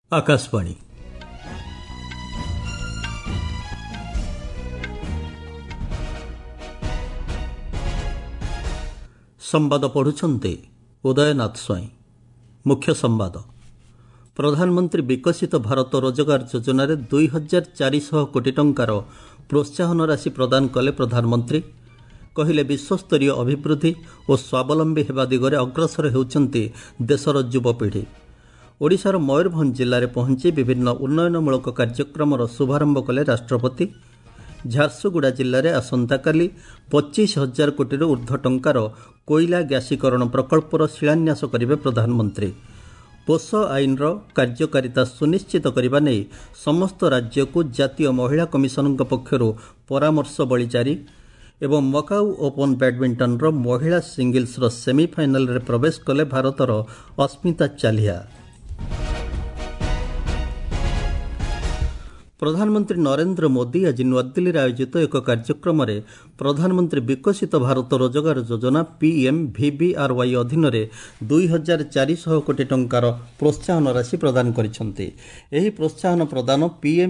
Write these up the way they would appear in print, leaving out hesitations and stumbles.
आकाशवाणी संवाद पढ़ुछन्ते उदयनाथ स्वाई। मुख्य संवाद। प्रधानमंत्री विकसित भारत रोजगार योजन 2400 कोटी टंकार प्रोत्साहन राशि प्रदान कले प्रधानमंत्री। कहले विश्वस्तरीय अभिवृद्धि और स्वावलंबी हेबा दिगरे अग्रसर हेउछन्ति देशर युवपीढ़ी। ओडिशार मयूरभंज जिले में पहुंची विभिन्न उन्नयनमूलक कार्यक्रम शुभारंभ कले राष्ट्रपति। झारसुगुड़ा जिले में आसंताकाली 25,000 कोटी ऊर्ध्व टंकार कोयला ग्यासीकरण प्रकल्पर शिलान्यास करेंगे प्रधानमंत्री। पोषो आईन कार्यकारिता सुनिश्चित करने नहीं समस्त राज्य को जातीय महिला कमिशन पक्षर परामर्श बली जारी। एवं मकाऊ ओपन बैडमिंटन महिला सिंगल्स सेमिफाइनाल रे प्रवेश कले भारतर अस्मिता चालिया। प्रधानमंत्री नरेंद्र मोदी आज नुआदिल्ली आयोजित एक कार्यक्रम में प्रधानमंत्री विकसित भारत रोजगार योजना PMVBRY अधीन 2400 कोटी टंकार प्रोत्साहन राशि प्रदान करिसेंति। एही प्रोत्साहन प्रदान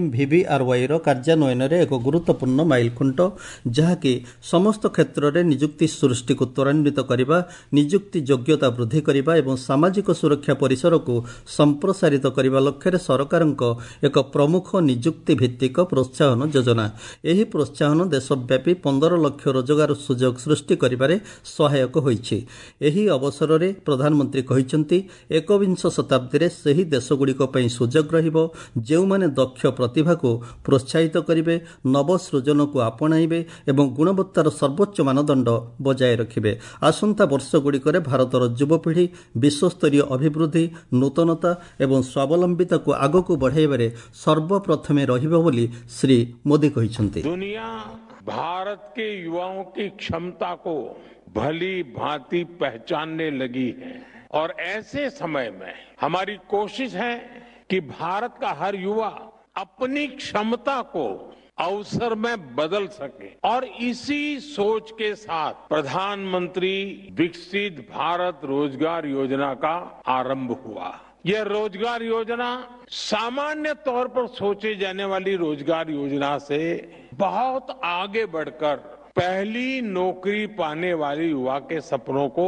PMVBRY कार्यान्वयन रे एक गुरुत्वपूर्ण माइलखुंट, जहाँकि समस्त क्षेत्र में निजुक्ति सृष्टि को त्वरान्वित करने, निजुक्ति योग्यता वृद्धि करने और सामाजिक सुरक्षा परिसर को संप्रसारित करने लक्ष्य सरकार एक प्रमुख निजुक्ति भित्तिक प्रोत्साहन योजना। एही प्रोत्साहन देशव्यापी 15 लाख रोजगार सुजोग सृष्टि करिबारे सहायक होइछि। एही अवसर में प्रधानमंत्री कहिसेंति एकविंश शताब्दी रे सही देशगुड़िक पई सुजोग रहिबो जेउ माने दक्ष प्रतिभा को प्रोत्साहित करिवे, नवसृजन को आपणाइबे एवं गुणवत्तार सर्वोच्च मानदंड बजाय रखिबे। आसंता वर्षगुड़िक भारतर युवपीढ़ी विश्वस्तरीय अभिवृद्धि, नूतनता एवं स्वावलंबिता को आगक बढ़ाइबारे सर्वप्रथमे रहिबो बोली श्री मोदी कहिसेंति। दुनिया भारत के युवाओं की क्षमता को भली भांति पहचानने लगी है और ऐसे समय में हमारी कोशिश है कि भारत का हर युवा अपनी क्षमता को अवसर में बदल सके। और इसी सोच के साथ प्रधानमंत्री विकसित भारत रोजगार योजना का आरंभ हुआ। यह रोजगार योजना सामान्य तौर पर सोचे जाने वाली रोजगार योजना से बहुत आगे बढ़कर पहली नौकरी पाने वाले युवा के सपनों को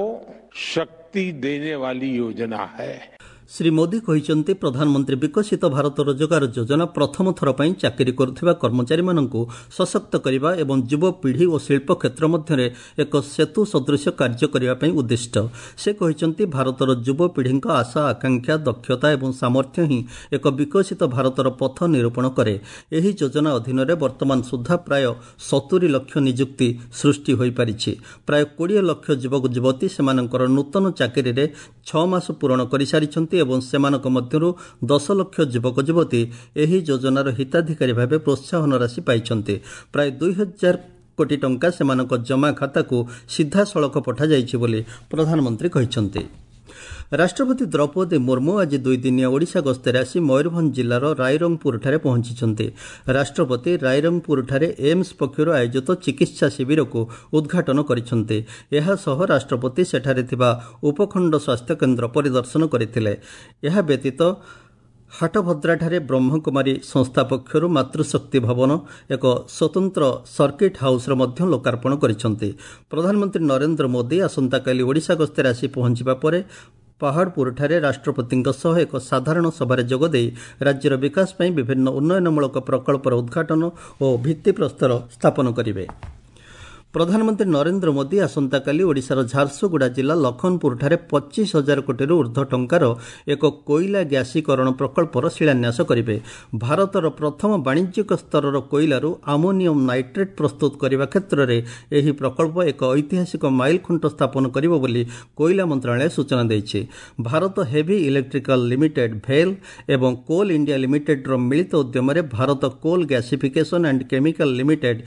शक्ति देने वाली योजना है। श्री मोदी कहिसेंति प्रधानमंत्री विकसित भारत रोजगार योजना प्रथम थर पई चाकरी करुथिबा कर्मचारी माननकु सशक्त करिबा एवं युवपीढ़ी और शिल्प क्षेत्र मध्यरे एक सेतु सदृश कार्य करिबा पई उद्दिष्ट। से कहिसेंति भारतर युवपीढ़ी आशा आकांक्षा, दक्षता एवं सामर्थ्य ही एक विकसित भारतर पथ निरूपण करे। एही योजना अधीन रे वर्तमान सुधा प्राय 70 लाख निजुक्ति सृष्टि होई पारिछि। प्राय 20 लाख युवक युवती सेमानकर नूतन चाकरी रे 6 मास पूर्ण करि सारिछन्ति एवं सेमानक मध्यरु 10 लाख युवक युवती एही योजनार हिताधिकारी भावे प्रोत्साहन राशि पाइछन्ति। प्राय 2000 कोटी टंका सेमानक जमा खाता को सीधा सड़क पठा जाइछि बोली प्रधानमंत्री कहिछन्ति। राष्ट्रपति द्रौपदी मुर्मू आज 2 दिनिया ओडिशा गस्तर आसी मयूरभंज जिलार रायरंगपुर ठारे पहुंची। राष्ट्रपति रायरंगपुर ठारे एम्स पक्षर आयोजित चिकित्सा शिविर को उद्घाटन करिसेंति। एहा सह राष्ट्रपति सेठारे थिबा उपखंड स्वास्थ्य केन्द्र परिदर्शन करथिले। एहा व्यतीत हाटभद्राठारे ब्रह्मकुमारी संस्था पक्षर मातृशक्ति भवन एक स्वतंत्र सर्किट हाउस मध्य लोकार्पण करिसेंति। प्रधानमंत्री नरेंद्र मोदी आसंताकाली ओडिशा गस्तर आसी पहुंचिबा परे पहाड़पुर ठारे राष्ट्रपति सह एक साधारण सभार जोगदे राज्यर विकास पई विभिन्न उन्नयनमूलक प्रकल्पर उद्घाटन और भित्तिप्रस्तर स्थापन करिवे। प्रधानमंत्री नरेंद्र मोदी आसंताकाली ओडिशार झारसुगुड़ा जिला लखनपुर ठारे 25,000 कोटी ऊर्ध्व टंकार एक कोयला ग्यासीकरण प्रकल्पर शिलान्यास करिवे। भारतर प्रथम वाणिज्यिक स्तरर कोयलारू आमोनियम नाइट्रेट प्रस्तुत करने क्षेत्र में यह प्रकल्प एक ऐतिहासिक माइलखुंट स्थापन करिवो बोली कोयला मंत्रालय सूचना देइछि। भारत हेवी इलेक्ट्रिकल लिमिटेड भेल एवं कोल इंडिया लिमिटेड मिलित उद्यम Bharat coal gasification and chemical limited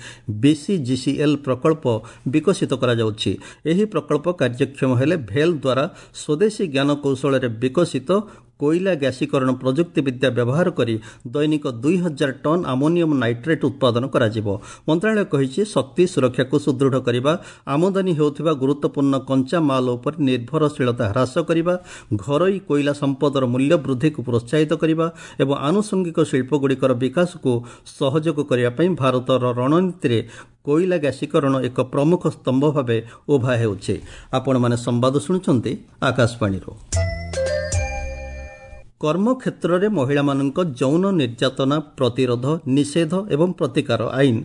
BCGCL प्रकल्प विकसित करा जाउछि। एही प्रकल्प कार्यक्षम हेले भेल द्वारा स्वदेशी ज्ञान कौशल विकसित କୋଇଲା ଗ୍ୟାସୀକରଣ ପ୍ରଯୁକ୍ତି ବିଦ୍ୟା ବ୍ୟବହାର କରି ଦୈନିକ 2000 ଟନ୍ ଆମୋନିୟମ ନାଇଟ୍ରେଟ୍ ଉତ୍ପାଦନ କରାଯିବ। ମନ୍ତ୍ରଣାଳୟ କହିଛି, ଶକ୍ତି ସୁରକ୍ଷାକୁ ସୁଦୃଢ଼ କରିବା, ଆମଦାନୀ ହେଉଥିବା ଗୁରୁତ୍ୱପୂର୍ଣ୍ଣ କଞ୍ଚା ମାଲ ଉପରେ ନିର୍ଭରଶୀଳତା ହ୍ରାସ କରିବା, ଘରୋଇ କୋଇଲା ସମ୍ପଦର ମୂଲ୍ୟ ବୃଦ୍ଧିକୁ ପ୍ରୋତ୍ସାହିତ କରିବା ଏବଂ ଆନୁଷଙ୍ଗିକ ଶିଳ୍ପଗୁଡ଼ିକର ବିକାଶକୁ ସହଯୋଗ କରିବା ପାଇଁ ଭାରତର ରଣନୀତିରେ କୋଇଲା ଗ୍ୟାସୀକରଣ ଏକ ପ୍ରମୁଖ ସ୍ତମ୍ଭ ଭାବେ ଉଭା ହେଉଛି। ଆପଣମାନେ ସମ୍ବାଦ ଶୁଣୁଛନ୍ତି ଆକାଶବାଣୀରୁ। କର୍ମକ୍ଷେତ୍ରରେ ମହିଳାମାନଙ୍କ ଯୌନ ନିର୍ଯାତନା ପ୍ରତିରୋଧ, ନିଷେଧ ଏବଂ ପ୍ରତିକାର ଆଇନ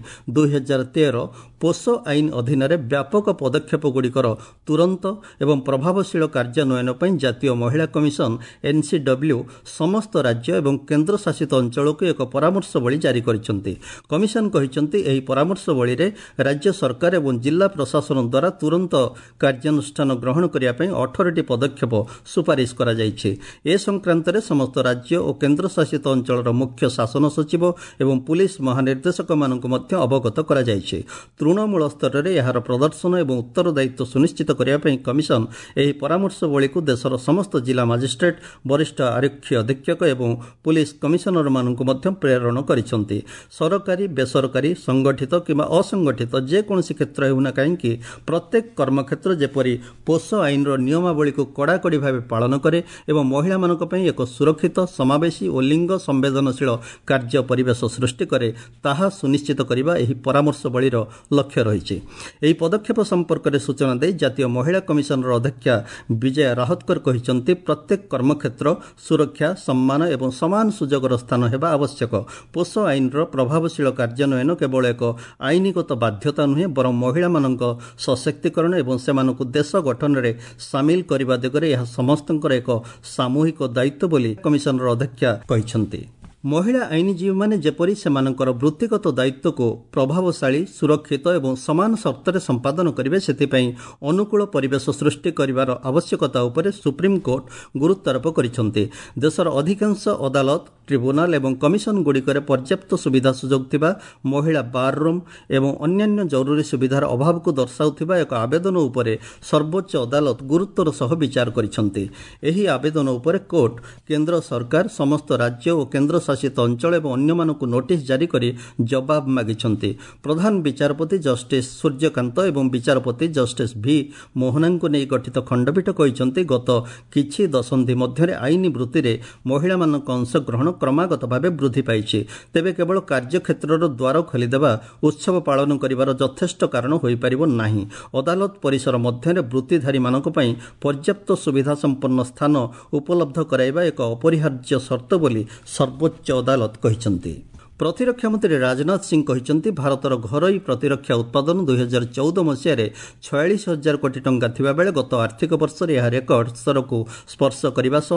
2013 ପୋଷ ଆଇନ ଅଧୀନରେ ବ୍ୟାପକ ପଦକ୍ଷେପଗୁଡ଼ିକର ତୁରନ୍ତ ଏବଂ ପ୍ରଭାବଶୀଳ କାର୍ଯ୍ୟାନ୍ୱୟନ ପାଇଁ ଜାତୀୟ ମହିଳା କମିଶନ NCW ସମସ୍ତ ରାଜ୍ୟ ଏବଂ କେନ୍ଦ୍ରଶାସିତ ଅଞ୍ଚଳକୁ ଏକ ପରାମର୍ଶବଳୀ ଜାରି କରିଛନ୍ତି। କମିଶନ କହିଛନ୍ତି, ଏହି ପରାମର୍ଶବଳୀରେ ରାଜ୍ୟ ସରକାର ଏବଂ ଜିଲ୍ଲା ପ୍ରଶାସନ ଦ୍ୱାରା ତୁରନ୍ତ କାର୍ଯ୍ୟାନୁଷ୍ଠାନ ଗ୍ରହଣ କରିବା ପାଇଁ 18ଟି ପଦକ୍ଷେପ ସୁପାରିଶ କରାଯାଇଛି। ଏ ସଂକ୍ରାନ୍ତରେ ସମସ୍ତ ରାଜ୍ୟ ଓ କେନ୍ଦ୍ରଶାସିତ ଅଞ୍ଚଳର ମୁଖ୍ୟ ଶାସନ ସଚିବ ଏବଂ ପୁଲିସ ମହାନିର୍ଦ୍ଦେଶକମାନଙ୍କୁ ମଧ୍ୟ ଅବଗତ କରାଯାଇଛି। ତୃଣମୂଳ ସ୍ତରରେ ଏହାର ପ୍ରଦର୍ଶନ ଏବଂ ଉତ୍ତରଦାୟିତ୍ୱ ସୁନିଶ୍ଚିତ କରିବା ପାଇଁ କମିଶନ ଏହି ପରାମର୍ଶବଳୀକୁ ଦେଶର ସମସ୍ତ ଜିଲ୍ଲା ମାଜିଷ୍ଟ୍ରେଟ୍, ବରିଷ୍ଠ ଆରକ୍ଷୀ ଅଧୀକ୍ଷକ ଏବଂ ପୁଲିସ କମିଶନରମାନଙ୍କୁ ମଧ୍ୟ ପ୍ରେରଣ କରିଛନ୍ତି। ସରକାରୀ, ବେସରକାରୀ, ସଂଗଠିତ କିମ୍ବା ଅସଂଗଠିତ ଯେକୌଣସି କ୍ଷେତ୍ର ହେଉନା କାହିଁକି ପ୍ରତ୍ୟେକ କର୍ମକ୍ଷେତ୍ର ଯେପରି ପୋଷ ଆଇନର ନିୟମାବଳୀକୁ କଡ଼ାକଡ଼ି ଭାବେ ପାଳନ କରେ ଏବଂ ମହିଳାମାନଙ୍କ ପାଇଁ ଏକ ସୁରକ୍ଷିତ, ସମାବେଶୀ ଓ ଲିଙ୍ଗ ସମ୍ବେଦନଶୀଳ କାର୍ଯ୍ୟ ପରିବେଶ ସୃଷ୍ଟି କରେ, ତାହା ସୁନିଶ୍ଚିତ କରିବା ଏହି ପରାମର୍ଶବଳୀର ଲକ୍ଷ୍ୟ ରହିଛି। ଏହି ପଦକ୍ଷେପ ସମ୍ପର୍କରେ ସୂଚନା ଦେଇ ଜାତୀୟ ମହିଳା କମିଶନର ଅଧ୍ୟକ୍ଷା ବିଜୟା ରାହତକର କହିଛନ୍ତି, ପ୍ରତ୍ୟେକ କର୍ମକ୍ଷେତ୍ର ସୁରକ୍ଷା, ସମ୍ମାନ ଏବଂ ସମାନ ସୁଯୋଗର ସ୍ଥାନ ହେବା ଆବଶ୍ୟକ। ପୋଷ ଆଇନର ପ୍ରଭାବଶୀଳ କାର୍ଯ୍ୟାନ୍ୱୟନ କେବଳ ଏକ ଆଇନଗତ ବାଧ୍ୟତା ନୁହେଁ, ବରଂ ମହିଳାମାନଙ୍କ ସଶକ୍ତିକରଣ ଏବଂ ସେମାନଙ୍କୁ ଦେଶ ଗଠନରେ ସାମିଲ କରିବା ଦିଗରେ ଏହା ସମସ୍ତଙ୍କର ଏକ ସାମୂହିକ ଦାୟିତ୍ୱ ବୋଲି କମିଶନର ଅଧ୍ୟକ୍ଷା କହିଛନ୍ତି। ମହିଳା ଆଇନଜୀବୀମାନେ ଯେପରି ସେମାନଙ୍କର ବୃତ୍ତିଗତ ଦାୟିତ୍ୱକୁ ପ୍ରଭାବଶାଳୀ, ସୁରକ୍ଷିତ ଏବଂ ସମାନ ସର୍ତ୍ତରେ ସମ୍ପାଦନ କରିବେ, ସେଥିପାଇଁ ଅନୁକୂଳ ପରିବେଶ ସୃଷ୍ଟି କରିବାର ଆବଶ୍ୟକତା ଉପରେ ସୁପ୍ରିମକୋର୍ଟ ଗୁରୁତ୍ୱାରୋପ କରିଛନ୍ତି। ଦେଶର ଅଧିକାଂଶ ଅଦାଲତ, ଟ୍ରିବ୍ୟୁନାଲ ଏବଂ କମିଶନଗୁଡ଼ିକରେ ପର୍ଯ୍ୟାପ୍ତ ସୁବିଧା ସୁଯୋଗ ଥିବା, ମହିଳା ବାର୍ରୁମ୍ ଏବଂ ଅନ୍ୟାନ୍ୟ ଜରୁରୀ ସୁବିଧାର ଅଭାବକୁ ଦର୍ଶାଉଥିବା ଏକ ଆବେଦନ ଉପରେ ସର୍ବୋଚ୍ଚ ଅଦାଲତ ଗୁରୁତ୍ୱର ସହ ବିଚାର କରିଛନ୍ତି। ଏହି ଆବେଦନ ଉପରେ କୋର୍ଟ କେନ୍ଦ୍ର ସରକାର, ସମସ୍ତ ରାଜ୍ୟ ଓ କେନ୍ଦ୍ରଶାସିତ ଅଞ୍ଚଳ ଏବଂ ଅନ୍ୟମାନଙ୍କୁ ନୋଟିସ୍ ଜାରି କରି ଜବାବ ମାଗିଛନ୍ତି। ପ୍ରଧାନ ବିଚାରପତି ଜଷ୍ଟିସ୍ ସୂର୍ଯ୍ୟକାନ୍ତ ଏବଂ ବିଚାରପତି ଜଷ୍ଟିସ୍ ଭି ମୋହନାଙ୍କୁ ନେଇ ଗଠିତ ଖଣ୍ଡପୀଠ କହିଛନ୍ତି, ଗତ କିଛି ଦଶନ୍ଧି ମଧ୍ୟରେ ଆଇନ ବୃତ୍ତିରେ ମହିଳାମାନଙ୍କ ଅଂଶଗ୍ରହଣ କ୍ରମାଗତ ଭାବେ ବୃଦ୍ଧି ପାଇଛି। ତେବେ କେବଳ କାର୍ଯ୍ୟକ୍ଷେତ୍ରର ଦ୍ୱାର ଖୋଲିଦେବା ଉତ୍ସବ ପାଳନ କରିବାର ଯଥେଷ୍ଟ କାରଣ ହୋଇପାରିବ ନାହିଁ। ଅଦାଲତ ପରିସର ମଧ୍ୟରେ ବୃତ୍ତିଧାରୀମାନଙ୍କ ପାଇଁ ପର୍ଯ୍ୟାପ୍ତ ସୁବିଧା ସମ୍ପନ୍ନ ସ୍ଥାନ ଉପଲବ୍ଧ କରାଇବା ଏକ ଅପରିହାର୍ଯ୍ୟ ସର୍ତ୍ତ ବୋଲି ସର୍ବୋଚ୍ଚ ଅଦାଲତ କହିଛନ୍ତି। ପ୍ରତିରକ୍ଷା ମନ୍ତ୍ରୀ ରାଜନାଥ ସିଂ କହିଛନ୍ତି, ଭାରତର ଘରୋଇ ପ୍ରତିରକ୍ଷା ଉତ୍ପାଦନ 2014 ମସିହାରେ 46,000 କୋଟି ଟଙ୍କା ଥିବାବେଳେ ଗତ ଆର୍ଥିକ ବର୍ଷରେ ଏହା ରେକର୍ଡ ସ୍ତରକୁ ସ୍ପର୍ଶ କରିବା ସହ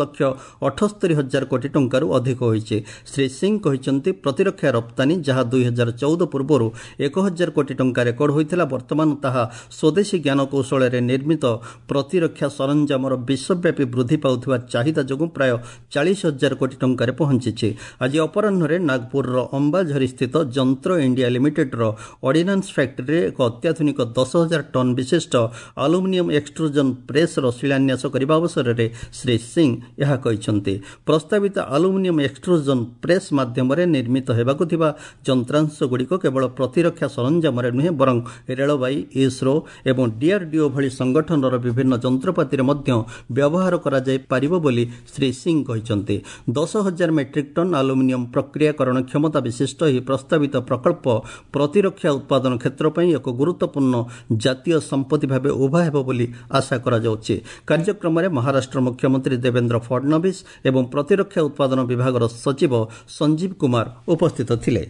1,78,000 କୋଟି ଟଙ୍କାରୁ ଅଧିକ ହୋଇଛି। ଶ୍ରୀ ସିଂ କହିଛନ୍ତି, ପ୍ରତିରକ୍ଷା ରପ୍ତାନୀ, ଯାହା 2014 ପୂର୍ବରୁ 1,000 କୋଟି ଟଙ୍କା ରେକର୍ଡ ହୋଇଥିଲା, ବର୍ତ୍ତମାନ ତାହା ସ୍ୱଦେଶୀ ଜ୍ଞାନକୌଶଳରେ ନିର୍ମିତ ପ୍ରତିରକ୍ଷା ସରଞ୍ଜାମର ବିଶ୍ୱବ୍ୟାପୀ ବୃଦ୍ଧି ପାଉଥିବା ଚାହିଦା ଯୋଗୁଁ ପ୍ରାୟ 40,000 କୋଟି ଟଙ୍କାରେ ପହଞ୍ଚିଛି। ଆଜି ଅପରାହ୍ନରେ ନାଗପୁରର ଅମ୍ବାଝରିସ୍ଥିତ ଯନ୍ତ୍ର ଇଣ୍ଡିଆ ଲିମିଟେଡ୍ର ଅର୍ଡିନାନ୍ସ ଫ୍ୟାକ୍ଟ୍ରିରେ ଏକ ଅତ୍ୟାଧୁନିକ 10,000 ଟନ୍ ବିଶିଷ୍ଟ ଆଲୁମିନିୟମ ଏକ୍ସଟ୍ରୁଜନ ପ୍ରେସ୍ର ଶିଳାନ୍ୟାସ କରିବା ଅବସରରେ ଶ୍ରୀ ସିଂ ଏହା କହିଛନ୍ତି। ପ୍ରସ୍ତାବିତ ଆଲୁମିନିୟମ ଏକ୍ସଟ୍ରୁଜନ ପ୍ରେସ୍ ମାଧ୍ୟମରେ ନିର୍ମିତ ହେବାକୁ ଥିବା ଯନ୍ତ୍ରାଂଶଗୁଡ଼ିକ କେବଳ ପ୍ରତିରକ୍ଷା ସରଞ୍ଜାମରେ ନୁହେଁ, ବରଂ ରେଳବାଇ, ଇସ୍ରୋ ଏବଂ DRDO ଭଳି ସଂଗଠନର ବିଭିନ୍ନ ଯନ୍ତ୍ରପାତିରେ ମଧ୍ୟ ବ୍ୟବହାର କରାଯାଇପାରିବ ବୋଲି ଶ୍ରୀ ସିଂ କହିଛନ୍ତି। 10,000 ମେଟ୍ରିକ୍ ଟନ୍ ଆଲୁମିନିୟମ ପ୍ରକ୍ରିୟାକରଣ କ୍ଷମତା ବିଶିଷ୍ଟ ଏହି ପ୍ରସ୍ତାବିତ ପ୍ରକଳ୍ପ ପ୍ରତିରକ୍ଷା ଉତ୍ପାଦନ କ୍ଷେତ୍ର ପାଇଁ ଏକ ଗୁରୁତ୍ୱପୂର୍ଣ୍ଣ ଜାତୀୟ ସମ୍ପତ୍ତି ଭାବେ ଉଭା ହେବ ବୋଲି ଆଶା କରାଯାଉଛି। କାର୍ଯ୍ୟକ୍ରମରେ ମହାରାଷ୍ଟ୍ର ମୁଖ୍ୟମନ୍ତ୍ରୀ ଦେବେନ୍ଦ୍ର ଫଡନବିସ୍ ଏବଂ ପ୍ରତିରକ୍ଷା ଉତ୍ପାଦନ ବିଭାଗର ସଚିବ ସଞ୍ଜୀବ କୁମାର ଉପସ୍ଥିତ ଥିଲେ।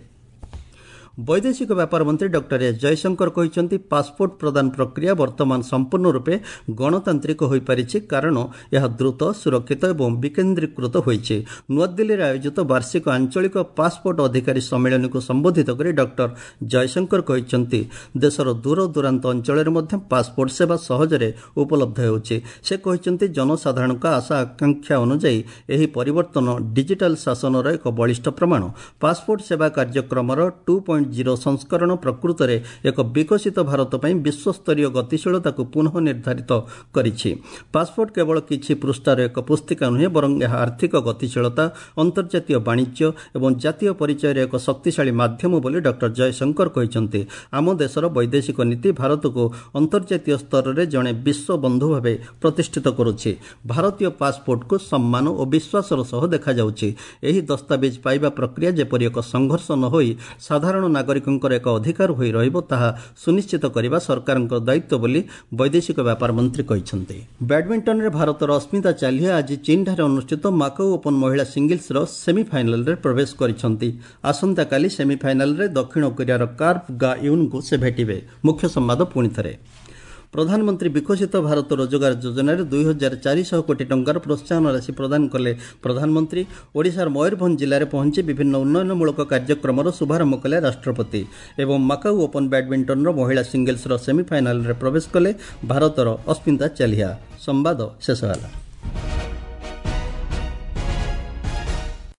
ବୈଦେଶିକ ବ୍ୟାପାର ମନ୍ତ୍ରୀ ଡକ୍ଟର ଏସ୍ ଜୟଶଙ୍କର କହିଛନ୍ତି, ପାସପୋର୍ଟ ପ୍ରଦାନ ପ୍ରକ୍ରିୟା ବର୍ତ୍ତମାନ ସମ୍ପୂର୍ଣ୍ଣ ରୂପେ ଗଣତାନ୍ତ୍ରିକ ହୋଇପାରିଛି, କାରଣ ଏହା ଦ୍ରୁତ, ସୁରକ୍ଷିତ ଏବଂ ବିକେନ୍ଦ୍ରୀକୃତ ହୋଇଛି। ନୂଆଦିଲ୍ଲୀରେ ଆୟୋଜିତ ବାର୍ଷିକ ଆଞ୍ଚଳିକ ପାସପୋର୍ଟ ଅଧିକାରୀ ସମ୍ମିଳନୀକୁ ସମ୍ବୋଧିତ କରି ଡକ୍ଟର ଜୟଶଙ୍କର କହିଛନ୍ତି, ଦେଶର ଦୂରଦୂରାନ୍ତ ଅଞ୍ଚଳରେ ମଧ୍ୟ ପାସପୋର୍ଟ ସେବା ସହଜରେ ଉପଲବ୍ଧ ହେଉଛି। ସେ କହିଛନ୍ତି, ଜନସାଧାରଣଙ୍କ ଆଶା ଆକାଂକ୍ଷା ଅନୁଯାୟୀ ଏହି ପରିବର୍ତ୍ତନ ଡିଜିଟାଲ ଶାସନର ଏକ ବଳିଷ୍ଠ ପ୍ରମାଣ। ପାସପୋର୍ଟ ସେବା କାର୍ଯ୍ୟକ୍ରମର 2.0 4.0 ସଂସ୍କରଣ ପ୍ରକୃତରେ ଏକ ବିକଶିତ ଭାରତ ପାଇଁ ବିଶ୍ୱସ୍ତରୀୟ ଗତିଶୀଳତାକୁ ପୁନଃ ନିର୍ଦ୍ଧାରିତ କରିଛି। ପାସପୋର୍ଟ କେବଳ କିଛି ପୃଷ୍ଠାର ଏକ ପୁସ୍ତିକା ନୁହେଁ, ବରଂ ଏହା ଆର୍ଥିକ ଗତିଶୀଳତା, ଅନ୍ତର୍ଜାତୀୟ ବାଣିଜ୍ୟ ଏବଂ ଜାତୀୟ ପରିଚୟର ଏକ ଶକ୍ତିଶାଳୀ ମାଧ୍ୟମ ବୋଲି ଡକ୍ଟର ଜୟଶଙ୍କର କହିଛନ୍ତି। ଆମ ଦେଶର ବୈଦେଶିକ ନୀତି ଭାରତକୁ ଅନ୍ତର୍ଜାତୀୟ ସ୍ତରରେ ଜଣେ ବିଶ୍ୱ ବନ୍ଧୁ ଭାବେ ପ୍ରତିଷ୍ଠିତ କରୁଛି। ଭାରତୀୟ ପାସପୋର୍ଟକୁ ସମ୍ମାନ ଓ ବିଶ୍ୱାସର ସହ ଦେଖାଯାଉଛି। ଏହି ଦସ୍ତାବିଜ ପାଇବା ପ୍ରକ୍ରିୟା ଯେପରି ଏକ ସଂଘର୍ଷ ନ ହୋଇ ସାଧାରଣ ନାଗରିକଙ୍କର ଏକ ଅଧିକାର ହୋଇ ରହିବ, ତାହା ସୁନିଶ୍ଚିତ କରିବା ସରକାରଙ୍କ ଦାୟିତ୍ୱ ବୋଲି ବୈଦେଶିକ ବ୍ୟାପାର ମନ୍ତ୍ରୀ କହିଛନ୍ତି। ବ୍ୟାଡମିଣ୍ଟନରେ ଭାରତର ଅସ୍ମିତା ଚାଲିହା ଆଜି ଚୀନଠାରେ ଅନୁଷ୍ଠିତ ମାକାଉ ଓପନ୍ ମହିଳା ସିଙ୍ଗଲ୍ସର ସେମିଫାଇନାଲରେ ପ୍ରବେଶ କରିଛନ୍ତି। ଆସନ୍ତାକାଲି ସେମିଫାଇନାଲରେ ଦକ୍ଷିଣ କୋରିଆର କାର୍ପ ଗା ୟୁନ୍ଙ୍କୁ ସେ ଭେଟିବେ। ମୁଖ୍ୟ ସମ୍ବାଦ ପୁଣିଥରେ। ପ୍ରଧାନମନ୍ତ୍ରୀ ବିକଶିତ ଭାରତ ରୋଜଗାର ଯୋଜନାରେ 2,400 କୋଟି ଟଙ୍କାର ପ୍ରୋତ୍ସାହନ ରାଶି ପ୍ରଦାନ କଲେ ପ୍ରଧାନମନ୍ତ୍ରୀ। ଓଡ଼ିଶାର ମୟୂରଭଞ୍ଜ ଜିଲ୍ଲାରେ ପହଞ୍ଚି ବିଭିନ୍ନ ଉନ୍ନୟନମୂଳକ କାର୍ଯ୍ୟକ୍ରମର ଶୁଭାରମ୍ଭ କଲେ ରାଷ୍ଟ୍ରପତି ଏବଂ ମାକାଉ ଓପନ୍ ବ୍ୟାଡମିଣ୍ଟନର ମହିଳା ସିଙ୍ଗଲ୍ସର ସେମିଫାଇନାଲରେ ପ୍ରବେଶ କଲେ ଭାରତର ଅସ୍ମିତା ଚାଲିହା। ସମ୍ବାଦ ଶେଷ ହେଲା।